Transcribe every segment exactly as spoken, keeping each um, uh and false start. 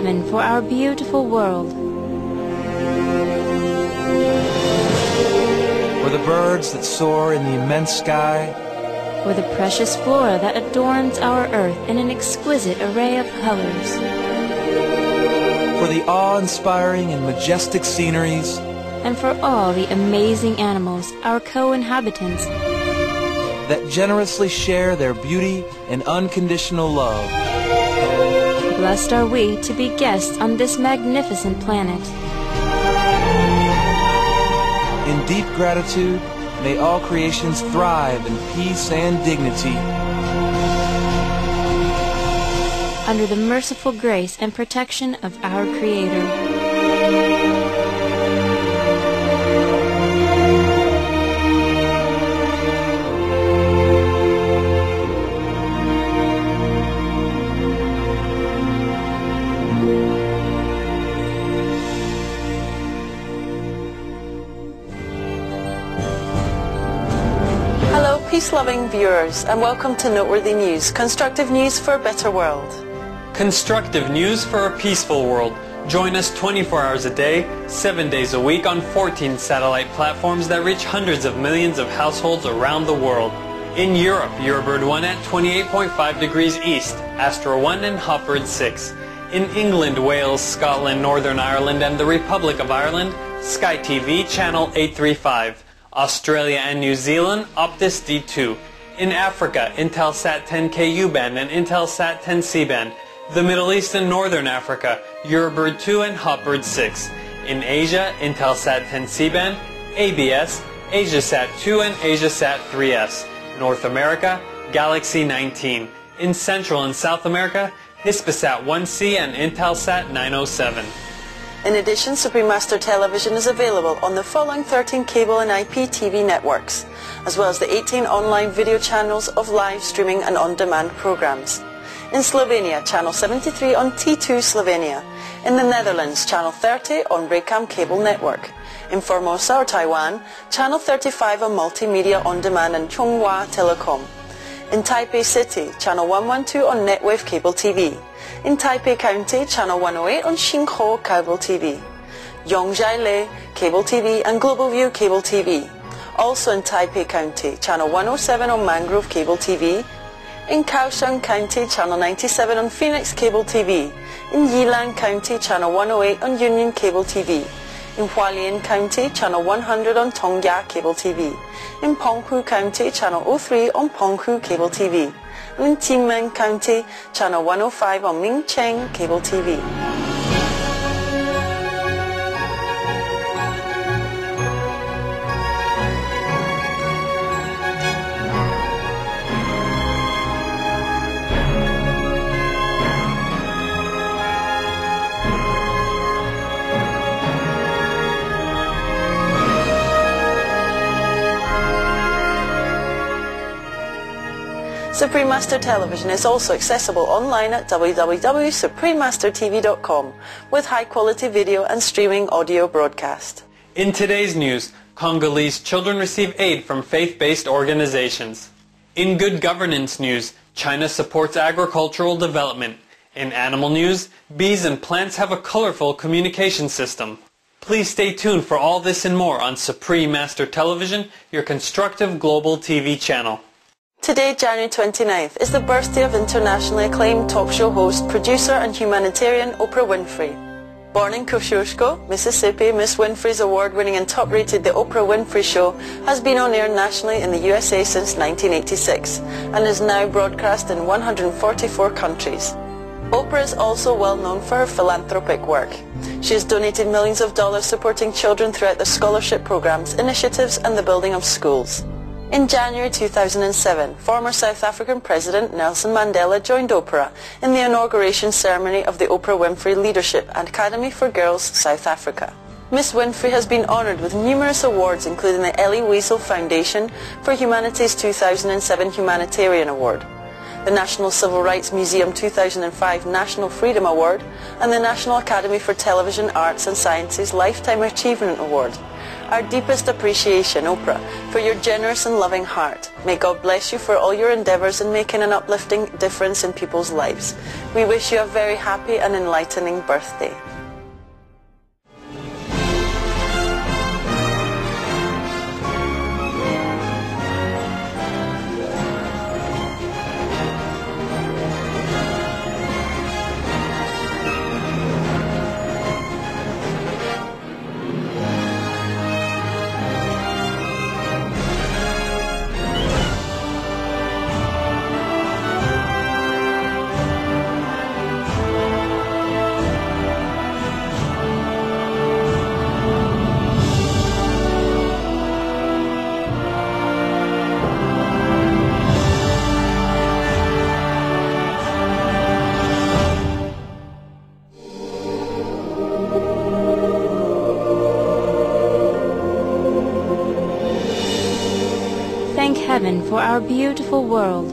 heaven for our beautiful world. Or the birds that soar in the immense sky. Or the precious flora that adorns our earth in an exquisite array of colors. For the awe-inspiring and majestic sceneries. And for all the amazing animals, our co-inhabitants, that generously share their beauty and unconditional love. Blessed are we to be guests on this magnificent planet. In deep gratitude, may all creations thrive in peace and dignity. Under the merciful grace and protection of our Creator. Peace-loving viewers, and welcome to Noteworthy News, constructive news for a better world. Constructive news for a peaceful world. Join us twenty-four hours a day, seven days a week on fourteen satellite platforms that reach hundreds of millions of households around the world. In Europe, Eurobird one at twenty-eight point five degrees east, Astra one and Hotbird six. In England, Wales, Scotland, Northern Ireland, and the Republic of Ireland, Sky T V channel eight thirty-five. Australia and New Zealand, Optus D two. In Africa, Intelsat ten K U-band and Intelsat ten C-band. The Middle East and Northern Africa, Eurobird two and Hotbird six. In Asia, Intelsat ten C-band, A B S, AsiaSat two and AsiaSat three S. North America, Galaxy nineteen. In Central and South America, Hispasat one C and Intelsat nine oh seven. In addition, Supreme Master Television is available on the following thirteen cable and I P T V networks, as well as the eighteen online video channels of live streaming and on-demand programs. In Slovenia, channel seventy-three on T two Slovenia. In the Netherlands, channel thirty on Raycam Cable Network. In Formosa or Taiwan, channel thirty-five on Multimedia On Demand and Chonghua Telecom. In Taipei City, channel one twelve on Netwave Cable T V. In Taipei County, channel one oh eight on Xinghuo Cable T V. Yongzhailei Cable T V and Global View Cable T V. Also in Taipei County, channel one oh seven on Mangrove Cable T V. In Kaohsiung County, channel ninety-seven on Phoenix Cable T V. In Yilan County, channel one oh eight on Union Cable T V. In Hualien County, channel one hundred on Tongya Cable T V. In Penghu County, channel oh three on Penghu Cable T V. And in Tianmen County, channel one oh five on Mingcheng Cable T V. Supreme Master Television is also accessible online at w w w dot supreme master t v dot com with high-quality video and streaming audio broadcast. In today's news, Congolese children receive aid from faith-based organizations. In good governance news, China supports agricultural development. In animal news, bees and plants have a colorful communication system. Please stay tuned for all this and more on Supreme Master Television, your constructive global T V channel. Today, January twenty-ninth, is the birthday of internationally acclaimed talk show host, producer and humanitarian Oprah Winfrey. Born in Kosciuszko, Mississippi, Miss Winfrey's award-winning and top-rated The Oprah Winfrey Show has been on air nationally in the U S A since nineteen eighty-six and is now broadcast in one hundred forty-four countries. Oprah is also well known for her philanthropic work. She has donated millions of dollars supporting children throughout their scholarship programs, initiatives and the building of schools. In January two thousand seven, former South African President Nelson Mandela joined Oprah in the inauguration ceremony of the Oprah Winfrey Leadership Academy for Girls, South Africa. Miss Winfrey has been honoured with numerous awards, including the Elie Wiesel Foundation for Humanity's two thousand seven Humanitarian Award, the National Civil Rights Museum two thousand five National Freedom Award, and the National Academy for Television Arts and Sciences Lifetime Achievement Award. Our deepest appreciation, Oprah, for your generous and loving heart. May God bless you for all your endeavours in making an uplifting difference in people's lives. We wish you a very happy and enlightening birthday. Thank heaven for our beautiful world.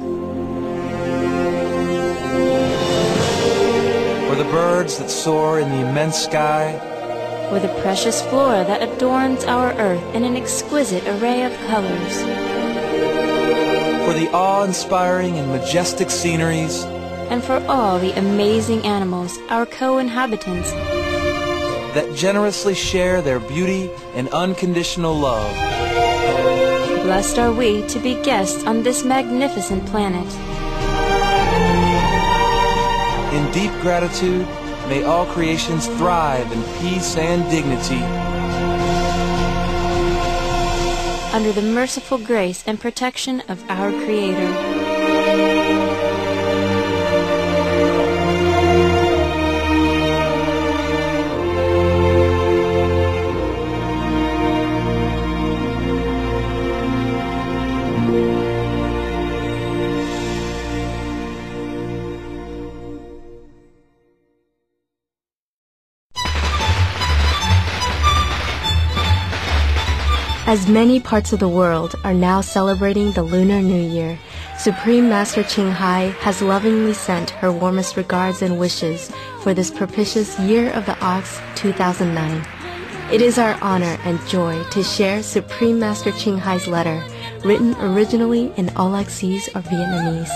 For the birds that soar in the immense sky. For the precious flora that adorns our earth in an exquisite array of colors. For the awe-inspiring and majestic sceneries. And for all the amazing animals, our co-inhabitants, that generously share their beauty and unconditional love. Blessed are we to be guests on this magnificent planet. In deep gratitude, may all creations thrive in peace and dignity. Under the merciful grace and protection of our Creator. As many parts of the world are now celebrating the Lunar New Year, Supreme Master Ching Hai has lovingly sent her warmest regards and wishes for this propitious Year of the Ox two thousand nine. It is our honor and joy to share Supreme Master Ching Hai's letter, written originally in Aulaxese or Vietnamese.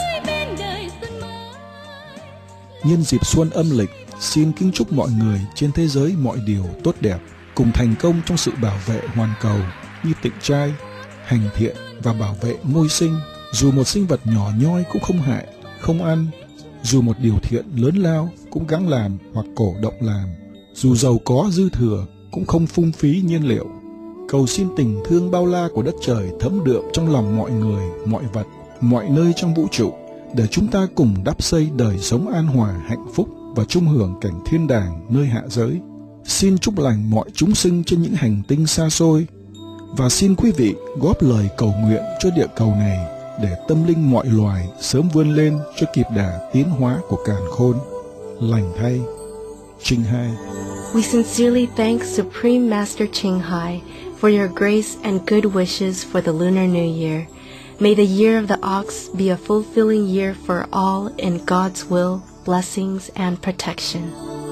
Nhân dịp xuân âm lịch, xin kính chúc mọi người trên thế giới mọi điều tốt đẹp, cùng thành công trong sự bảo vệ hoàn cầu như tịnh trai, hành thiện và bảo vệ môi sinh. Dù một sinh vật nhỏ nhoi cũng không hại, không ăn. Dù một điều thiện lớn lao cũng gắng làm hoặc cổ động làm. Dù giàu có dư thừa cũng không phung phí nhiên liệu. Cầu xin tình thương bao la của đất trời thấm đượm trong lòng mọi người, mọi vật, mọi nơi trong vũ trụ, để chúng ta cùng đắp xây đời sống an hòa, hạnh phúc và chung hưởng cảnh thiên đàng nơi hạ giới. Xin chúc lành mọi chúng sinh trên những hành tinh xa xôi, và xin quý vị góp lời cầu nguyện cho địa cầu này để tâm linh mọi loài sớm vươn lên cho kịp đà tiến hóa của càn khôn. Lành thay, Ching Hai. We sincerely thank Supreme Master Ching Hai for your grace and good wishes for the Lunar New Year. May the Year of the Ox be a fulfilling year for all in God's will, blessings, and protection.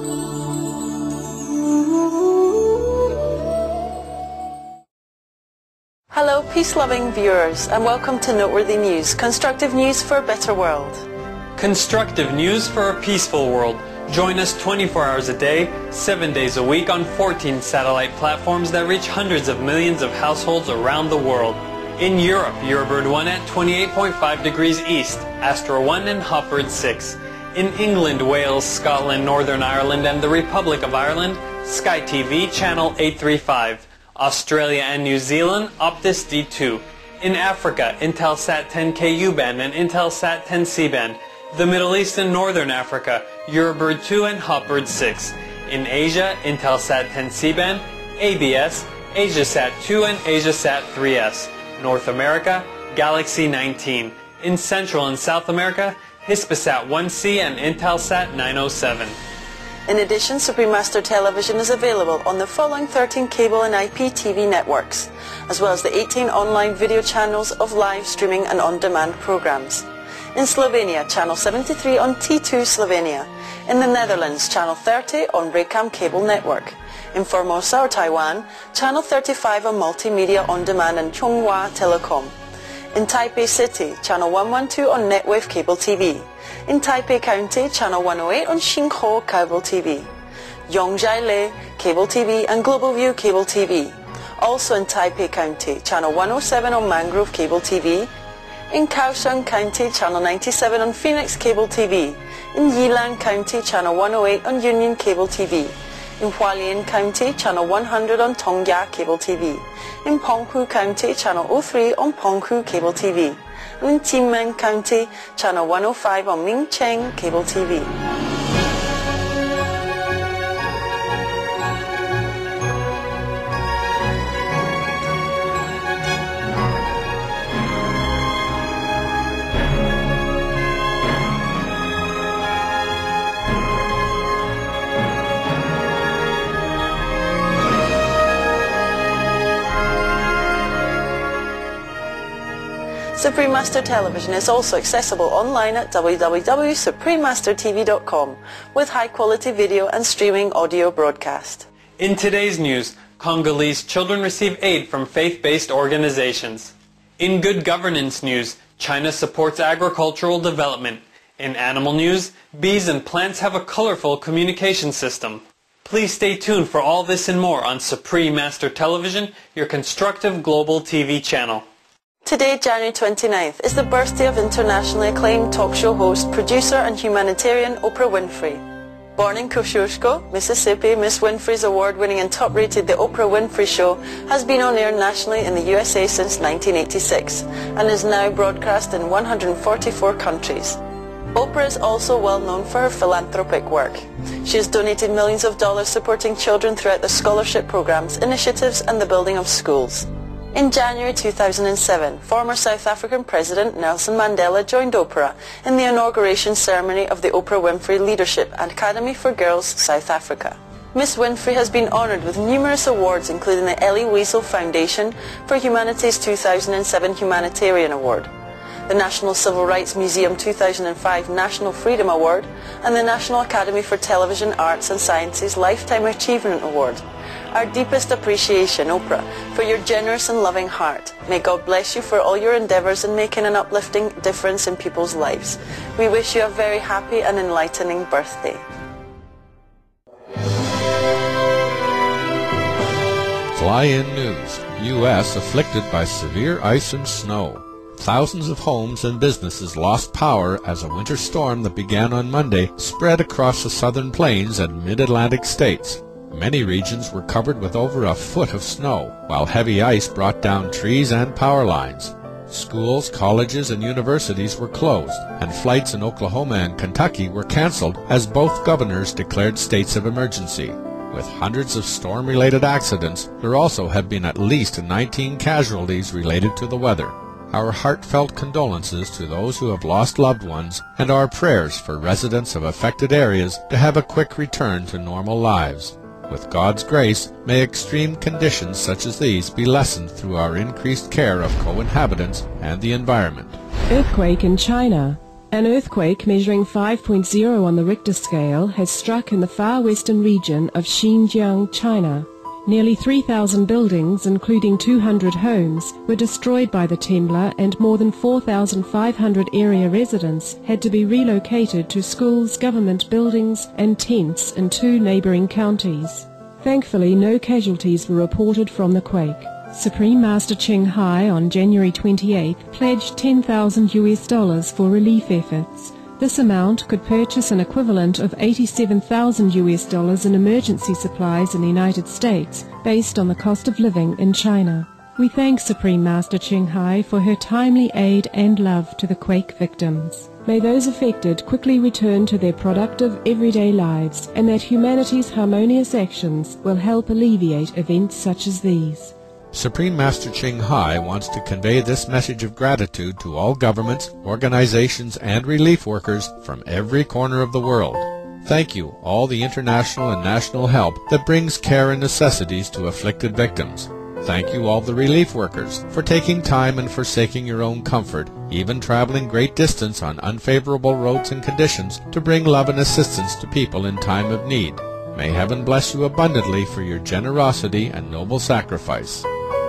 Hello, peace-loving viewers, and welcome to Noteworthy News, constructive news for a better world. Constructive news for a peaceful world. Join us twenty-four hours a day, seven days a week on fourteen satellite platforms that reach hundreds of millions of households around the world. In Europe, Eurobird one at twenty-eight point five degrees east, Astro one and Hopbird six. In England, Wales, Scotland, Northern Ireland, and the Republic of Ireland, Sky T V channel eight thirty-five. Australia and New Zealand, Optus D two. In Africa, Intelsat ten K U-band and Intelsat ten C-band. The Middle East and Northern Africa, Eurobird two and Hopbird six. In Asia, Intelsat ten C-band, A B S, AsiaSat two and AsiaSat three S. North America, Galaxy nineteen. In Central and South America, Hispasat one C and Intelsat nine oh seven. In addition, Supreme Master Television is available on the following thirteen cable and I P T V networks, as well as the eighteen online video channels of live streaming and on-demand programs. In Slovenia, channel seventy-three on T two Slovenia. In the Netherlands, channel thirty on Raycam Cable Network. In Formosa or Taiwan, Channel thirty-five on Multimedia On Demand and Chonghua Telecom. In Taipei City, Channel one twelve on Netwave Cable T V. In Taipei County, Channel one oh eight on Xinghuo Cable T V. Yongzhailei Cable T V and Global View Cable T V. Also in Taipei County, Channel one oh seven on Mangrove Cable T V. In Kaohsiung County, Channel ninety-seven on Phoenix Cable T V. In Yilan County, Channel one oh eight on Union Cable T V. In Hualien County, Channel one hundred on Tongya Cable T V. In Penghu County, Channel oh three on Penghu Cable T V. And in Jinmen County, Channel one oh five on Mingcheng Cable T V. Supreme Master Television is also accessible online at w w w dot supreme master t v dot com with high-quality video and streaming audio broadcast. In today's news, Congolese children receive aid from faith-based organizations. In good governance news, China supports agricultural development. In animal news, bees and plants have a colorful communication system. Please stay tuned for all this and more on Supreme Master Television, your constructive global T V channel. Today, January twenty-ninth, is the birthday of internationally acclaimed talk show host, producer and humanitarian Oprah Winfrey. Born in Kosciuszko, Mississippi, Miss Winfrey's award-winning and top-rated The Oprah Winfrey Show has been on air nationally in the U S A since nineteen eighty-six and is now broadcast in one hundred forty-four countries. Oprah is also well known for her philanthropic work. She has donated millions of dollars supporting children throughout the scholarship programs, initiatives and the building of schools. In January two thousand seven, former South African President Nelson Mandela joined Oprah in the inauguration ceremony of the Oprah Winfrey Leadership Academy for Girls, South Africa. Miss Winfrey has been honoured with numerous awards, including the Elie Wiesel Foundation for Humanity's two thousand seven Humanitarian Award, the National Civil Rights Museum two thousand five National Freedom Award, and the National Academy for Television, Arts and Sciences Lifetime Achievement Award. Our deepest appreciation, Oprah, for your generous and loving heart. May God bless you for all your endeavours in making an uplifting difference in people's lives. We wish you a very happy and enlightening birthday. Fly-in news. U S afflicted by severe ice and snow. Thousands of homes and businesses lost power as a winter storm that began on Monday spread across the southern plains and mid-Atlantic states. Many regions were covered with over a foot of snow, while heavy ice brought down trees and power lines. Schools, colleges, and universities were closed, and flights in Oklahoma and Kentucky were canceled as both governors declared states of emergency. With hundreds of storm-related accidents, there also have been at least nineteen casualties related to the weather. Our heartfelt condolences to those who have lost loved ones, and our prayers for residents of affected areas to have a quick return to normal lives. With God's grace, may extreme conditions such as these be lessened through our increased care of co-inhabitants and the environment. Earthquake in China. An earthquake measuring five point oh on the Richter scale has struck in the far western region of Xinjiang, China. Nearly three thousand buildings, including two hundred homes, were destroyed by the trembler, and more than four thousand five hundred area residents had to be relocated to schools, government buildings, and tents in two neighboring counties. Thankfully, no casualties were reported from the quake. Supreme Master Ching Hai on January twenty-eighth pledged ten thousand U S dollars for relief efforts. This amount could purchase an equivalent of eighty-seven thousand U S dollars in emergency supplies in the United States, based on the cost of living in China. We thank Supreme Master Ching Hai for her timely aid and love to the quake victims. May those affected quickly return to their productive everyday lives, and that humanity's harmonious actions will help alleviate events such as these. Supreme Master Ching Hai wants to convey this message of gratitude to all governments, organizations, and relief workers from every corner of the world. Thank you, all the international and national help that brings care and necessities to afflicted victims. Thank you, all the relief workers, for taking time and forsaking your own comfort, even traveling great distance on unfavorable roads and conditions to bring love and assistance to people in time of need. May heaven bless you abundantly for your generosity and noble sacrifice.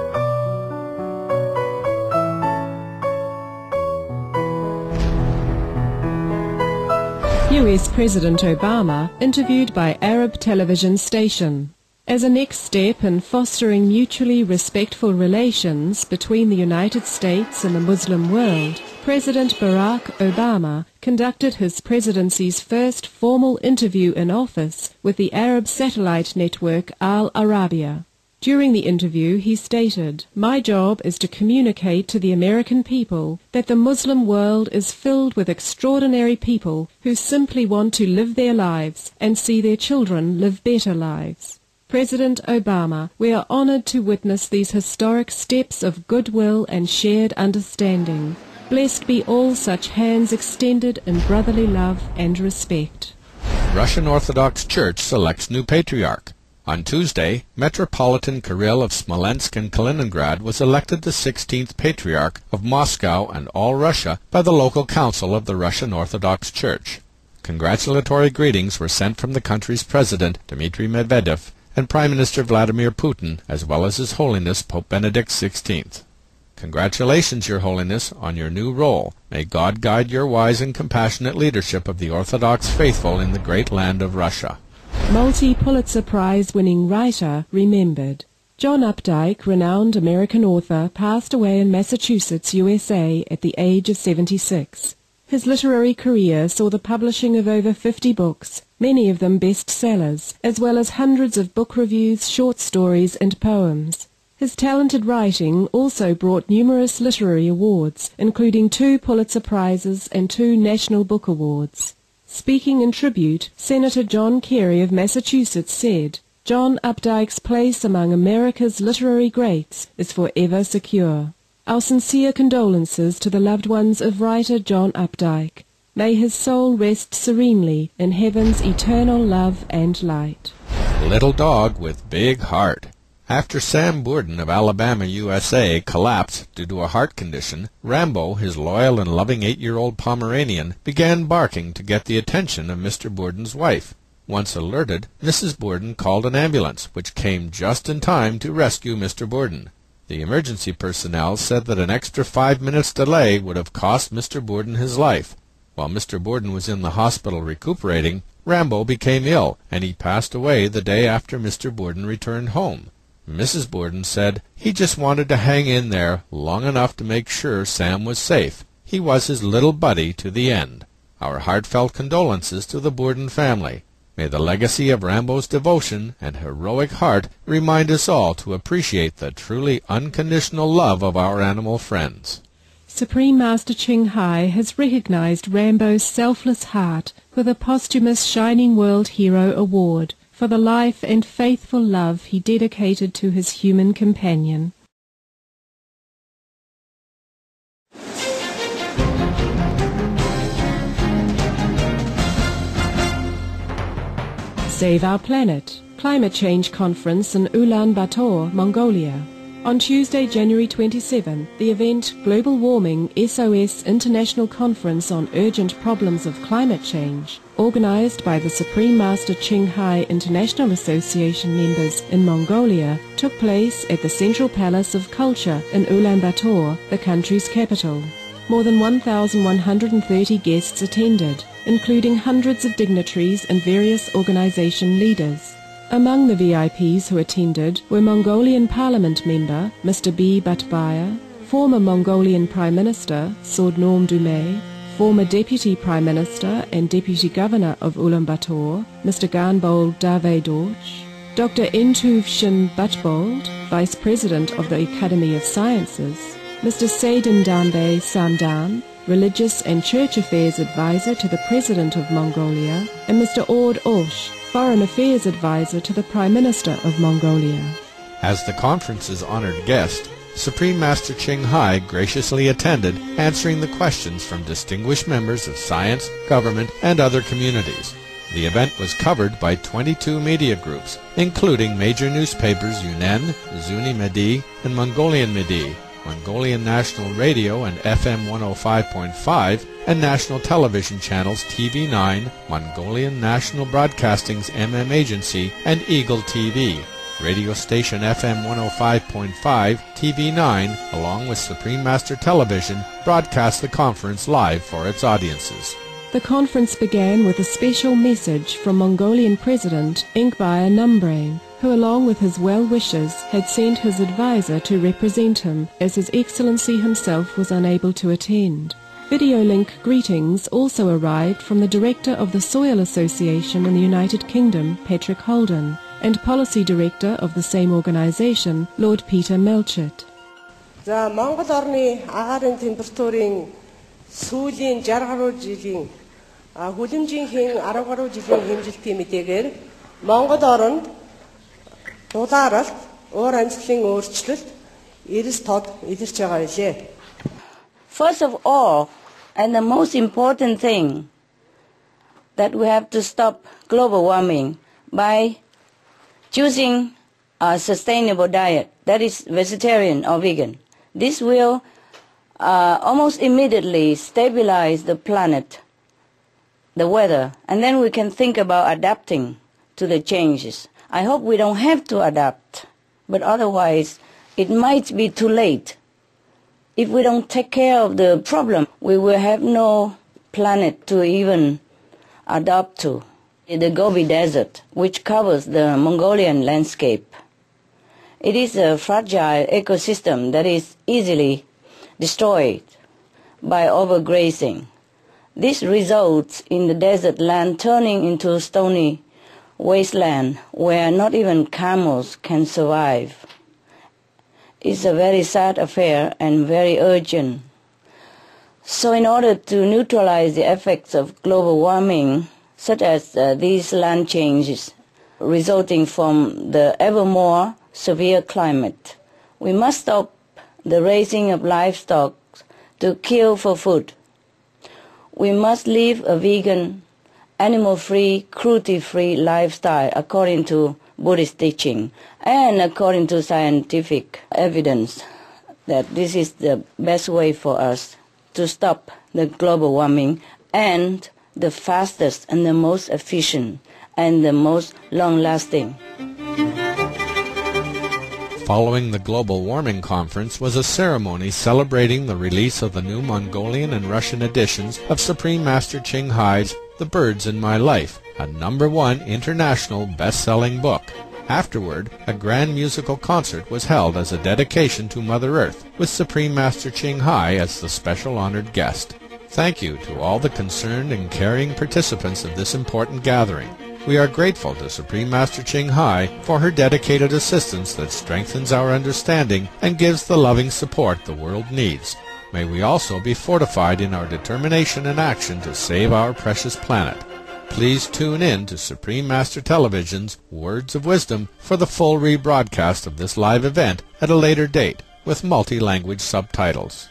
U S President Obama interviewed by Arab television station. As a next step in fostering mutually respectful relations between the United States and the Muslim world, President Barack Obama conducted his presidency's first formal interview in office with the Arab satellite network Al Arabiya. During the interview, he stated, "My job is to communicate to the American people that the Muslim world is filled with extraordinary people who simply want to live their lives and see their children live better lives." President Obama, we are honored to witness these historic steps of goodwill and shared understanding. Blessed be all such hands extended in brotherly love and respect. Russian Orthodox Church selects new patriarch. On Tuesday, Metropolitan Kirill of Smolensk and Kaliningrad was elected the sixteenth Patriarch of Moscow and all Russia by the local council of the Russian Orthodox Church. Congratulatory greetings were sent from the country's President, Dmitry Medvedev, and Prime Minister Vladimir Putin, as well as His Holiness Pope Benedict the sixteenth. Congratulations, Your Holiness, on your new role. May God guide your wise and compassionate leadership of the Orthodox faithful in the great land of Russia. Multi-Pulitzer Prize-winning writer remembered. John Updike, renowned American author, passed away in Massachusetts, U S A, at the age of seventy-six. His literary career saw the publishing of over fifty books, many of them bestsellers, as well as hundreds of book reviews, short stories, and poems. His talented writing also brought numerous literary awards, including two Pulitzer Prizes and two National Book Awards. Speaking in tribute, Senator John Kerry of Massachusetts said, "John Updike's place among America's literary greats is forever secure. Our sincere condolences to the loved ones of writer John Updike. May his soul rest serenely in heaven's eternal love and light." Little dog with big heart. After Sam Borden of Alabama, U S A, collapsed due to a heart condition, Rambo, his loyal and loving eight-year-old Pomeranian, began barking to get the attention of Mister Borden's wife. Once alerted, Missus Borden called an ambulance, which came just in time to rescue Mister Borden. The emergency personnel said that an extra five minutes delay would have cost Mister Borden his life. While Mister Borden was in the hospital recuperating, Rambo became ill, and he passed away the day after Mister Borden returned home. Missus Borden said he just wanted to hang in there long enough to make sure Sam was safe. He was his little buddy to the end. Our heartfelt condolences to the Borden family. May the legacy of Rambo's devotion and heroic heart remind us all to appreciate the truly unconditional love of our animal friends. Supreme Master Ching Hai has recognized Rambo's selfless heart with a posthumous Shining World Hero Award for the life and faithful love he dedicated to his human companion. Save Our Planet, Climate Change Conference in Ulaanbaatar, Mongolia. On Tuesday, January twenty-seventh, the event Global Warming S O S International Conference on Urgent Problems of Climate Change, organized by the Supreme Master Ching Hai International Association members in Mongolia, took place at the Central Palace of Culture in Ulaanbaatar, the country's capital. More than one thousand one hundred thirty guests attended, including hundreds of dignitaries and various organization leaders. Among the V I Ps who attended were Mongolian Parliament member Mister B. Batbaya, former Mongolian Prime Minister Sordnom Dumay, former Deputy Prime Minister and Deputy Governor of Ulaanbaatar Mister Ganbol Davey-Dorj, Doctor Entuvshin Butbold, Vice President of the Academy of Sciences, Mister Seydin Danbay Samdan, Religious and Church Affairs Advisor to the President of Mongolia, and Mister Ord Osh, Foreign Affairs Advisor to the Prime Minister of Mongolia. As the conference's honored guest, Supreme Master Ching Hai graciously attended, answering the questions from distinguished members of science, government, and other communities. The event was covered by twenty-two media groups, including major newspapers Yunnan, Zuni Medi, and Mongolian Medi. Mongolian National Radio and F M one oh five point five, and national television channels T V nine, Mongolian National Broadcasting's M M Agency, and Eagle T V. Radio station F M one oh five point five, T V nine, along with Supreme Master Television, broadcast the conference live for its audiences. The conference began with a special message from Mongolian President Ingvar Nambrane, who along with his well-wishers had sent his advisor to represent him, as His Excellency himself was unable to attend. Video link greetings also arrived from the Director of the Soil Association in the United Kingdom, Patrick Holden, and Policy Director of the same organization, Lord Peter Melchett. За Монгол орны агаарын температурын сүүлийн sixty гаруй жилийн хүлэмжийн ten гаруй жилийн хэмжилтийн мэдээгээр Монгол оронд дулааралт, уур амьсгалын өөрчлөлт, эрс тод илэрч байгаа билээ. First of all, and the most important thing, that we have to stop global warming by choosing a sustainable diet that is vegetarian or vegan. This will uh, almost immediately stabilize the planet, the weather, and then we can think about adapting to the changes. I hope we don't have to adapt, but otherwise it might be too late. If we don't take care of the problem, we will have no planet to even adapt to. The Gobi Desert, which covers the Mongolian landscape. It is a fragile ecosystem that is easily destroyed by overgrazing. This results in the desert land turning into stony wasteland where not even camels can survive. It's a very sad affair and very urgent. So in order to neutralize the effects of global warming, such as uh, these land changes resulting from the ever more severe climate, we must stop the raising of livestock to kill for food. We must live a vegan, animal-free, cruelty-free lifestyle according to Buddhist teaching and according to scientific evidence that this is the best way for us to stop the global warming and the fastest and the most efficient and the most long-lasting. Following the Global Warming Conference was a ceremony celebrating the release of the new Mongolian and Russian editions of Supreme Master Ching Hai's The Birds in My Life, a number one international best-selling book. Afterward, a grand musical concert was held as a dedication to Mother Earth, with Supreme Master Ching Hai as the special honored guest. Thank you to all the concerned and caring participants of this important gathering. We are grateful to Supreme Master Ching Hai for her dedicated assistance that strengthens our understanding and gives the loving support the world needs. May we also be fortified in our determination and action to save our precious planet. Please tune in to Supreme Master Television's Words of Wisdom for the full rebroadcast of this live event at a later date with multi-language subtitles.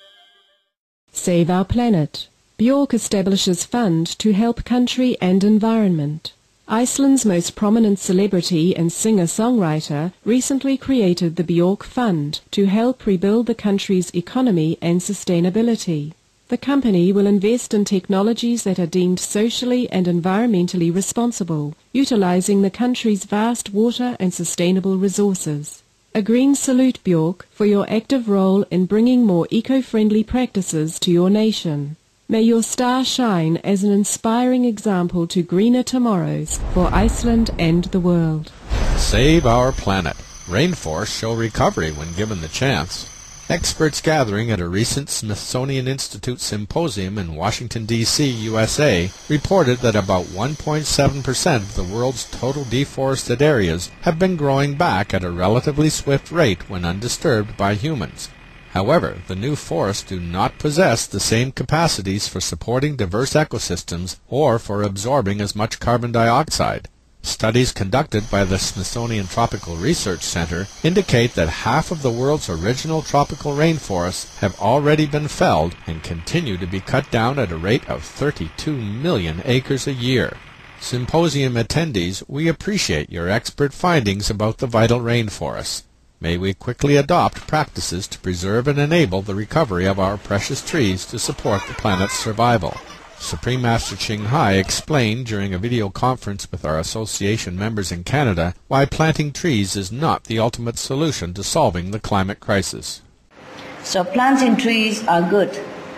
Save Our Planet. Bjork establishes fund to help country and environment. Iceland's most prominent celebrity and singer-songwriter recently created the Bjork Fund to help rebuild the country's economy and sustainability. The company will invest in technologies that are deemed socially and environmentally responsible, utilizing the country's vast water and sustainable resources. A green salute, Bjork, for your active role in bringing more eco-friendly practices to your nation. May your star shine as an inspiring example to greener tomorrows for Iceland and the world. Save our planet. Rainforests show recovery when given the chance. Experts gathering at a recent Smithsonian Institute symposium in Washington, D C, U S A, reported that about one point seven percent of the world's total deforested areas have been growing back at a relatively swift rate when undisturbed by humans. However, the new forests do not possess the same capacities for supporting diverse ecosystems or for absorbing as much carbon dioxide. Studies conducted by the Smithsonian Tropical Research Center indicate that half of the world's original tropical rainforests have already been felled and continue to be cut down at a rate of thirty-two million acres a year. Symposium attendees, we appreciate your expert findings about the vital rainforests. May we quickly adopt practices to preserve and enable the recovery of our precious trees to support the planet's survival. Supreme Master Ching Hai explained during a video conference with our association members in Canada why planting trees is not the ultimate solution to solving the climate crisis. So planting trees are good.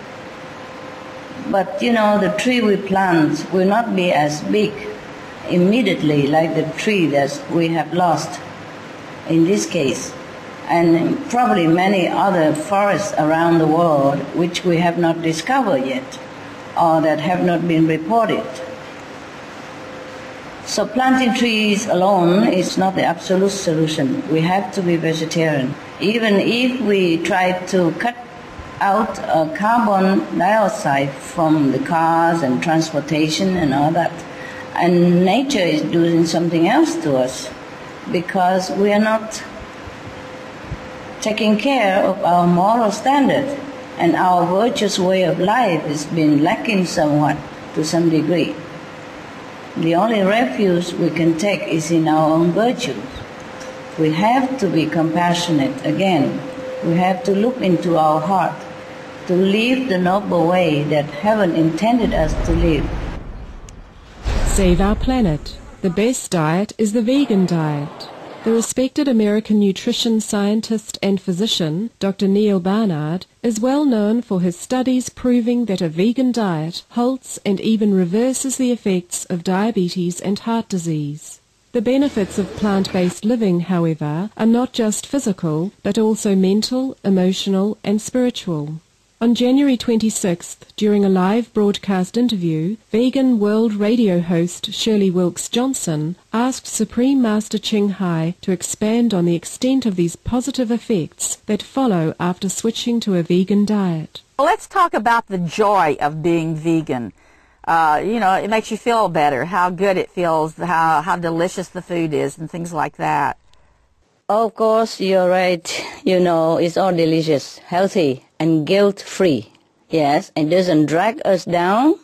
But, you know, the tree we plant will not be as big immediately like the tree that we have lost in this case. And probably many other forests around the world which we have not discovered yet, or that have not been reported. So planting trees alone is not the absolute solution. We have to be vegetarian. Even if we try to cut out uh, carbon dioxide from the cars and transportation and all that, and nature is doing something else to us because we are not taking care of our moral standard. And our virtuous way of life has been lacking somewhat to some degree. The only refuge we can take is in our own virtues. We have to be compassionate again. We have to look into our heart to live the noble way that heaven intended us to live. Save our planet. The best diet is the vegan diet. The respected American nutrition scientist and physician, Doctor Neil Barnard, is well known for his studies proving that a vegan diet halts and even reverses the effects of diabetes and heart disease. The benefits of plant-based living, however, are not just physical, but also mental, emotional, and spiritual. On January twenty-sixth, during a live broadcast interview, Vegan World Radio host Shirley Wilkes Johnson asked Supreme Master Ching Hai to expand on the extent of these positive effects that follow after switching to a vegan diet. Well, let's talk about the joy of being vegan. Uh, you know, it makes you feel better, how good it feels, how, how delicious the food is, and things like that. Of course, you're right. You know, it's all delicious, healthy, and guilt-free. Yes, it doesn't drag us down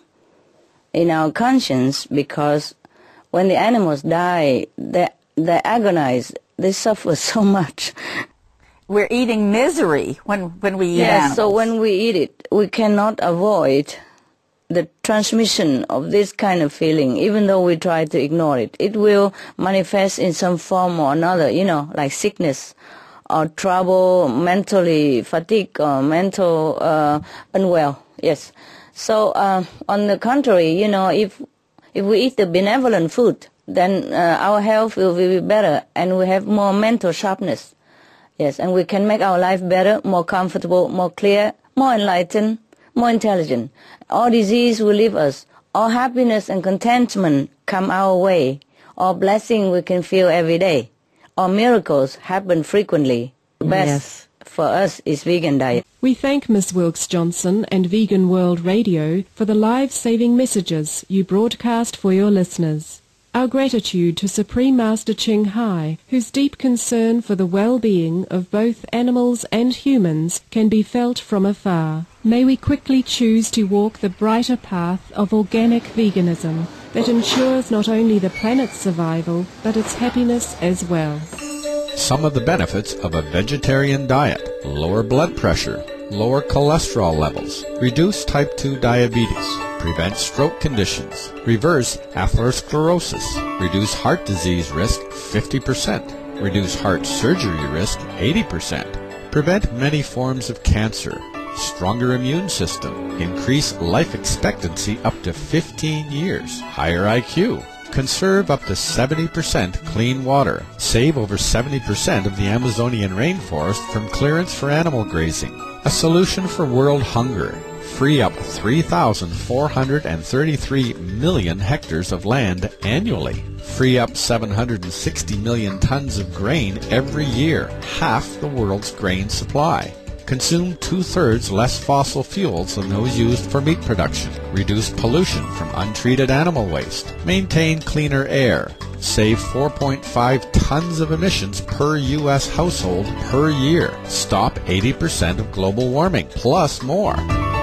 in our conscience because when the animals die, they, they agonize, they suffer so much. We're eating misery when, when we eat yes, animals. So when we eat it, we cannot avoid the transmission of this kind of feeling, even though we try to ignore it. It will manifest in some form or another, you know, like sickness or trouble, mentally fatigue or mental uh, unwell, yes. So uh, on the contrary, you know, if if we eat the benevolent food, then uh, our health will be better and we have more mental sharpness, yes, and we can make our life better, more comfortable, more clear, more enlightened, more intelligent. All disease will leave us. All happiness and contentment come our way. All blessing we can feel every day. All miracles happen frequently. The best yes. for us is vegan diet. We thank Miz Wilkes Johnson and Vegan World Radio for the life-saving messages you broadcast for your listeners. Our gratitude to Supreme Master Ching Hai, whose deep concern for the well-being of both animals and humans can be felt from afar. May we quickly choose to walk the brighter path of organic veganism that ensures not only the planet's survival, but its happiness as well. Some of the benefits of a vegetarian diet: lower blood pressure, lower cholesterol levels, reduce type two diabetes, prevent stroke conditions, reverse atherosclerosis, reduce heart disease risk fifty percent, reduce heart surgery risk eighty percent, prevent many forms of cancer, stronger immune system, increase life expectancy up to fifteen years, higher I Q, conserve up to seventy percent clean water, save over seventy percent of the Amazonian rainforest from clearance for animal grazing, a solution for world hunger, free up three thousand four hundred thirty-three million hectares of land annually, free up seven hundred sixty million tons of grain every year, half the world's grain supply, consume two-thirds less fossil fuels than those used for meat production, reduce pollution from untreated animal waste, maintain cleaner air, save four point five tons of emissions per U S household per year, stop eighty percent of global warming, plus more.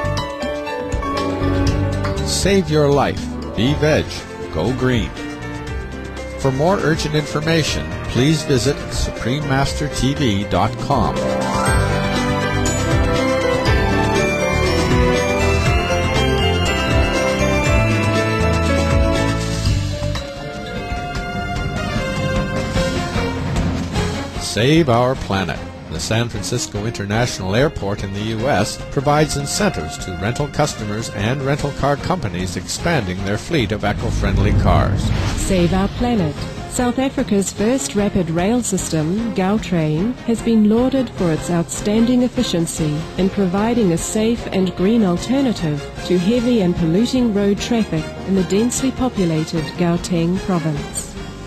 Save your life. Be veg. Go green. For more urgent information, please visit supreme master t v dot com. Save our planet. The San Francisco International Airport in the U S provides incentives to rental customers and rental car companies expanding their fleet of eco-friendly cars. Save our planet. South Africa's first rapid rail system, Gautrain, has been lauded for its outstanding efficiency in providing a safe and green alternative to heavy and polluting road traffic in the densely populated Gauteng province.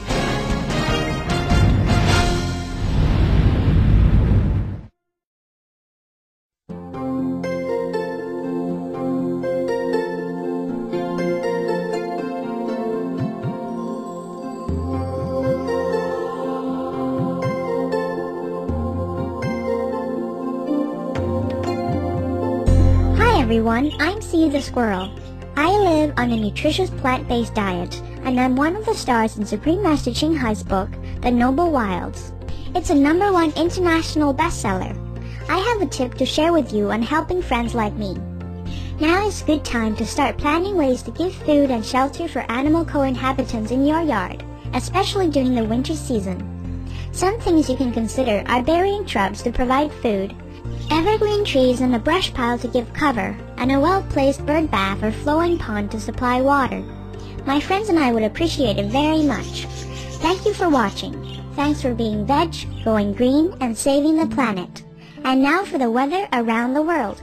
everyone, I'm C the Squirrel. I live on a nutritious plant-based diet, and I'm one of the stars in Supreme Master Ching Hai's book, The Noble Wilds. It's a number one international bestseller. I have a tip to share with you on helping friends like me. Now is a good time to start planning ways to give food and shelter for animal co-inhabitants in your yard, especially during the winter season. Some things you can consider are burying shrubs to provide food, evergreen trees in a brush pile to give cover, and a well-placed bird bath or flowing pond to supply water. My friends and I would appreciate it very much. Thank you for watching. Thanks for being veg, going green, and saving the planet. And now for the weather around the world.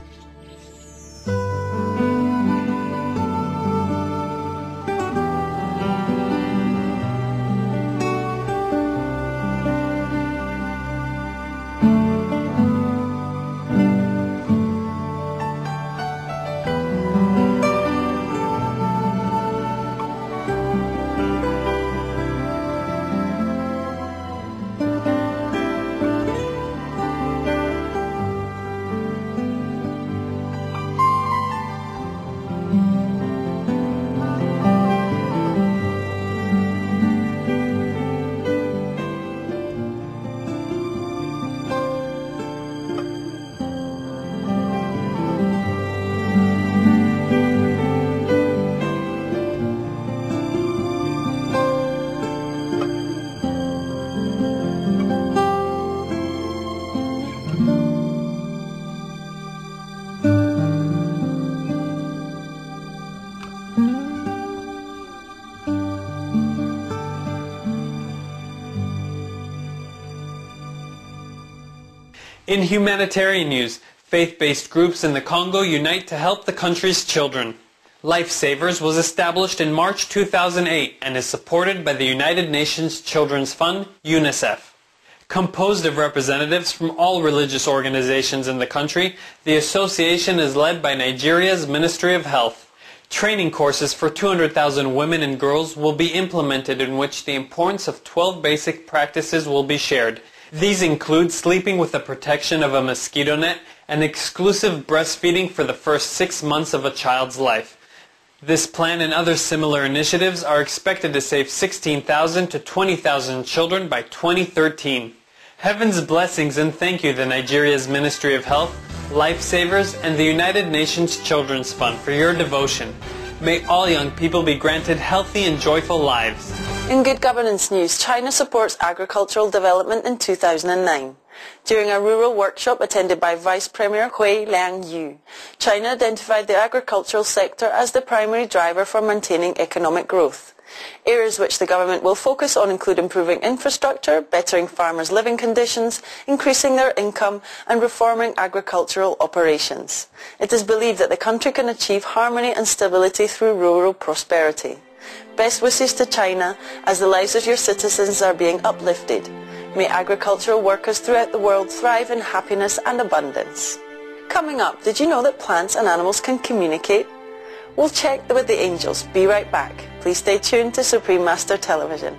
In humanitarian news, faith-based groups in the Congo unite to help the country's children. Lifesavers was established in March two thousand eight and is supported by the United Nations Children's Fund, UNICEF. Composed of representatives from all religious organizations in the country, the association is led by Nigeria's Ministry of Health. Training courses for two hundred thousand women and girls will be implemented in which the importance of twelve basic practices will be shared. These include sleeping with the protection of a mosquito net and exclusive breastfeeding for the first six months of a child's life. This plan and other similar initiatives are expected to save sixteen thousand to twenty thousand children by twenty thirteen. Heaven's blessings and thank you to Nigeria's Ministry of Health, Lifesavers, and the United Nations Children's Fund for your devotion. May all young people be granted healthy and joyful lives. In good governance news, China supports agricultural development in two thousand nine. During a rural workshop attended by Vice Premier Hui Liangyu, China identified the agricultural sector as the primary driver for maintaining economic growth. Areas which the government will focus on include improving infrastructure, bettering farmers' living conditions, increasing their income, and reforming agricultural operations. It is believed that the country can achieve harmony and stability through rural prosperity. Best wishes to China as the lives of your citizens are being uplifted. May agricultural workers throughout the world thrive in happiness and abundance. Coming up, did you know that plants and animals can communicate? We'll check with the angels. Be right back. Please stay tuned to Supreme Master Television.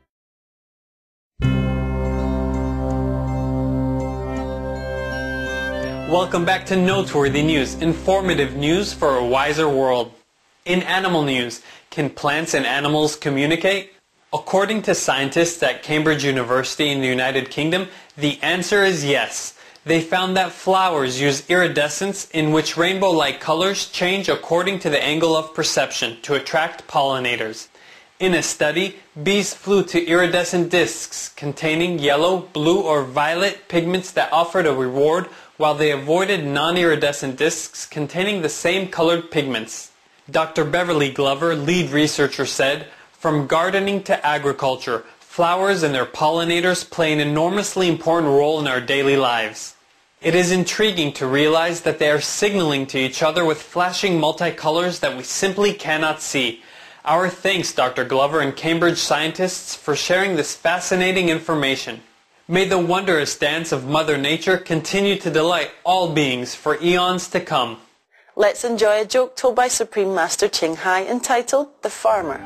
Welcome back to Noteworthy News, informative news for a wiser world. In animal news, can plants and animals communicate? According to scientists at Cambridge University in the United Kingdom, the answer is yes. They found that flowers use iridescence, in which rainbow-like colors change according to the angle of perception to attract pollinators. In a study, bees flew to iridescent discs containing yellow, blue, or violet pigments that offered a reward, while they avoided non-iridescent discs containing the same colored pigments. Doctor Beverly Glover, lead researcher, said, "From gardening to agriculture, flowers and their pollinators play an enormously important role in our daily lives. It is intriguing to realize that they are signaling to each other with flashing multicolors that we simply cannot see. Our thanks, Doctor Glover and Cambridge scientists, for sharing this fascinating information. May the wondrous dance of Mother Nature continue to delight all beings for eons to come." Let's enjoy a joke told by Supreme Master Ching Hai entitled The Farmer.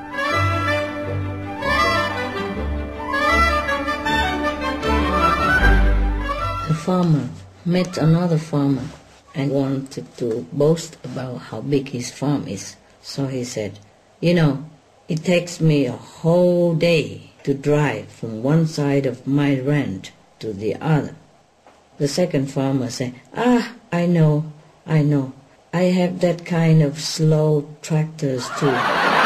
A farmer met another farmer and wanted to boast about how big his farm is. So he said, "You know, it takes me a whole day to drive from one side of my ranch to the other." The second farmer said, "Ah, I know, I know. I have that kind of slow tractors too."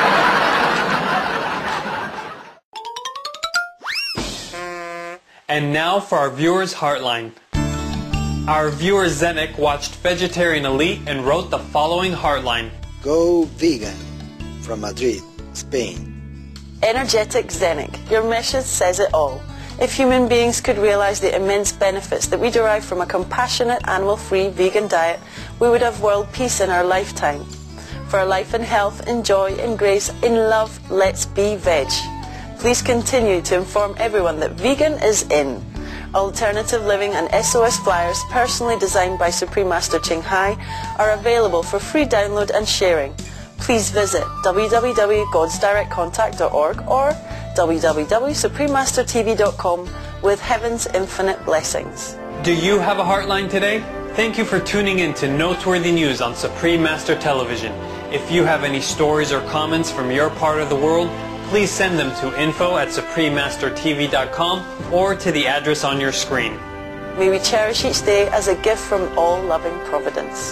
And now for our viewers' Heartline. Our viewer Zenek watched Vegetarian Elite and wrote the following Heartline. Go vegan, from Madrid, Spain. Energetic Zenek, your message says it all. If human beings could realize the immense benefits that we derive from a compassionate, animal-free vegan diet, we would have world peace in our lifetime. For life and health, in joy, in grace, in love, let's be veg. Please continue to inform everyone that vegan is in. Alternative Living and S O S flyers, personally designed by Supreme Master Ching Hai, are available for free download and sharing. Please visit w w w dot gods direct contact dot org or w w w dot supreme master t v dot com with heaven's infinite blessings. Do you have a Heartline today? Thank you for tuning in to Noteworthy News on Supreme Master Television. If you have any stories or comments from your part of the world, please send them to info at supreme master t v dot com or to the address on your screen. May we cherish each day as a gift from all-loving providence.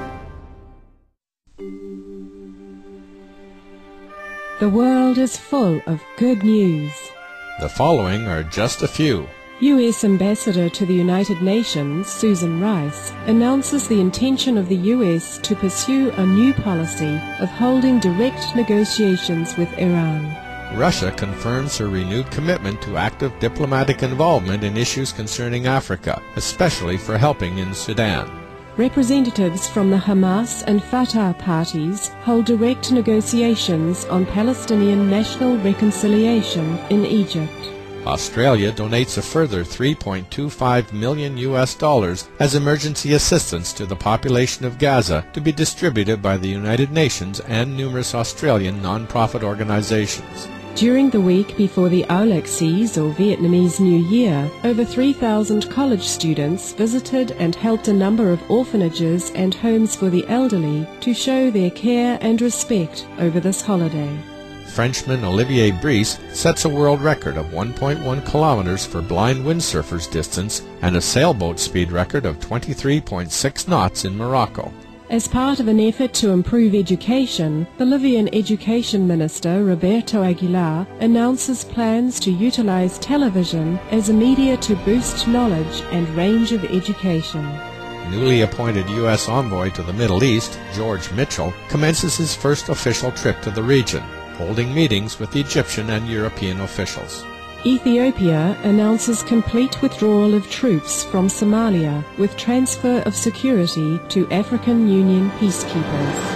The world is full of good news. The following are just a few. U S Ambassador to the United Nations, Susan Rice, announces the intention of the U S to pursue a new policy of holding direct negotiations with Iran. Russia confirms her renewed commitment to active diplomatic involvement in issues concerning Africa, especially for helping in Sudan. Representatives from the Hamas and Fatah parties hold direct negotiations on Palestinian national reconciliation in Egypt. Australia donates a further three point two five million U S dollars as emergency assistance to the population of Gaza to be distributed by the United Nations and numerous Australian non-profit organizations. During the week before the Aulexies, or Vietnamese New Year, over three thousand college students visited and helped a number of orphanages and homes for the elderly to show their care and respect over this holiday. Frenchman Olivier Brice sets a world record of one point one kilometers for blind windsurfers distance and a sailboat speed record of twenty-three point six knots in Morocco. As part of an effort to improve education, Bolivian Education Minister Roberto Aguilar announces plans to utilize television as a media to boost knowledge and range of education. Newly appointed U S envoy to the Middle East, George Mitchell, commences his first official trip to the region, holding meetings with Egyptian and European officials. Ethiopia announces complete withdrawal of troops from Somalia with transfer of security to African Union peacekeepers.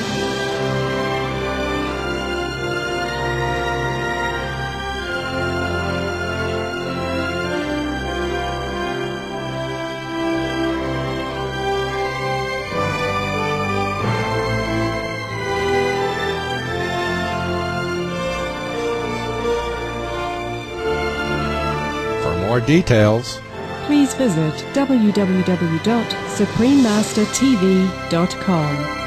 For more details, please visit w w w dot supreme master t v dot com.